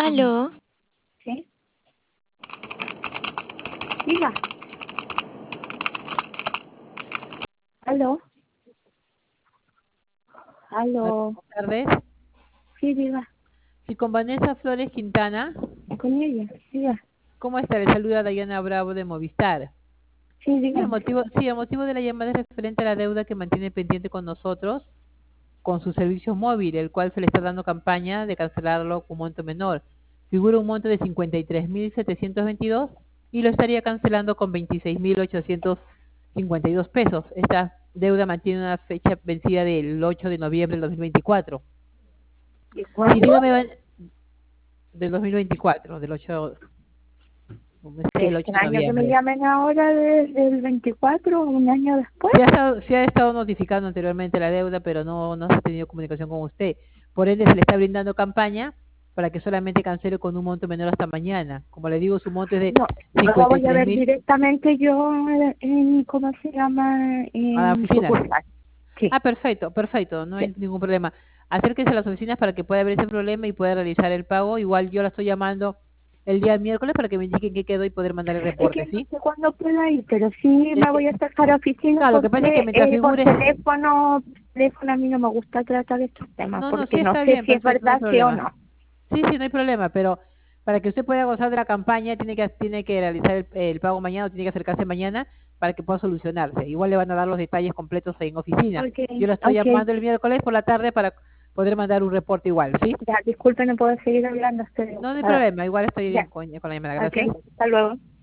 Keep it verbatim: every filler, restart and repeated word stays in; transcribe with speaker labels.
Speaker 1: Aló,
Speaker 2: ¿Sí? Diga. ¿Aló? ¿Aló?
Speaker 3: Buenas tardes.
Speaker 2: Sí, diga.
Speaker 3: Sí, con Vanessa Flores Quintana.
Speaker 2: Con ella. Diga.
Speaker 3: ¿Cómo está? Le saluda Dayana Bravo de Movistar.
Speaker 2: Sí,
Speaker 3: Sí, el
Speaker 2: dígame.
Speaker 3: motivo, sí, el motivo de la llamada es referente a la deuda que mantiene pendiente con nosotros con su servicio móvil, el cual se le está dando campaña de cancelarlo con monto menor. Figura un monto de cincuenta y tres mil setecientos veintidós y lo estaría cancelando con veintiséis mil ochocientos cincuenta y dos pesos. Esta deuda mantiene una fecha vencida del ocho de noviembre del dos mil veinticuatro.
Speaker 2: ¿De
Speaker 3: Sí,
Speaker 2: cuándo?
Speaker 3: dígame, Van- del dos mil veinticuatro, del ocho,
Speaker 2: Qué
Speaker 3: el ocho de
Speaker 2: extraño que me
Speaker 3: noviembre.
Speaker 2: llamen ahora desde el veinticuatro, un año después.
Speaker 3: Se ha estado, se ha estado notificando anteriormente la deuda, pero no, no se ha tenido comunicación con usted. Por ende, se le está brindando campaña para que solamente cancele con un monto menor hasta mañana. Como le digo, su monto es de
Speaker 2: No, lo
Speaker 3: cincuenta y
Speaker 2: voy a
Speaker 3: tres
Speaker 2: ver
Speaker 3: mil
Speaker 2: directamente yo en, ¿cómo se llama?
Speaker 3: a las
Speaker 2: En
Speaker 3: oficinas.
Speaker 2: sucursal. Sí.
Speaker 3: Ah, perfecto, perfecto, no
Speaker 2: Sí.
Speaker 3: hay ningún problema. Acérquese a las oficinas para que pueda ver ese problema y pueda realizar el pago. Igual yo la estoy llamando el día miércoles para que me indiquen qué quedó y poder mandar el
Speaker 2: Es
Speaker 3: reporte,
Speaker 2: que no
Speaker 3: ¿sí?
Speaker 2: sé cuándo pueda ir, pero sí me
Speaker 3: Es
Speaker 2: voy
Speaker 3: que,
Speaker 2: a acercar a oficina
Speaker 3: claro, lo que pasa es que
Speaker 2: porque
Speaker 3: mientras
Speaker 2: eh, por
Speaker 3: figure...
Speaker 2: teléfono, teléfono a mí no me gusta tratar estos temas
Speaker 3: No, no, sí
Speaker 2: porque no
Speaker 3: está
Speaker 2: sé
Speaker 3: bien,
Speaker 2: si es
Speaker 3: perfecto, no hay
Speaker 2: verdad sí o
Speaker 3: problema.
Speaker 2: no.
Speaker 3: Sí, sí, no hay problema, pero para que usted pueda gozar de la campaña, tiene que, tiene que realizar el, el pago mañana o tiene que acercarse mañana para que pueda solucionarse. Igual le van a dar los detalles completos en oficina. Yo
Speaker 2: Okay,
Speaker 3: la estoy
Speaker 2: okay.
Speaker 3: llamando el miércoles por la tarde para poder mandar un reporte igual, ¿sí?
Speaker 2: Ya, disculpe, no puedo seguir hablando, estoy
Speaker 3: No, no hay
Speaker 2: ocupada.
Speaker 3: problema, igual estoy
Speaker 2: Ya,
Speaker 3: con, con la llamada.
Speaker 2: okay.
Speaker 3: Gracias.
Speaker 2: Hasta luego.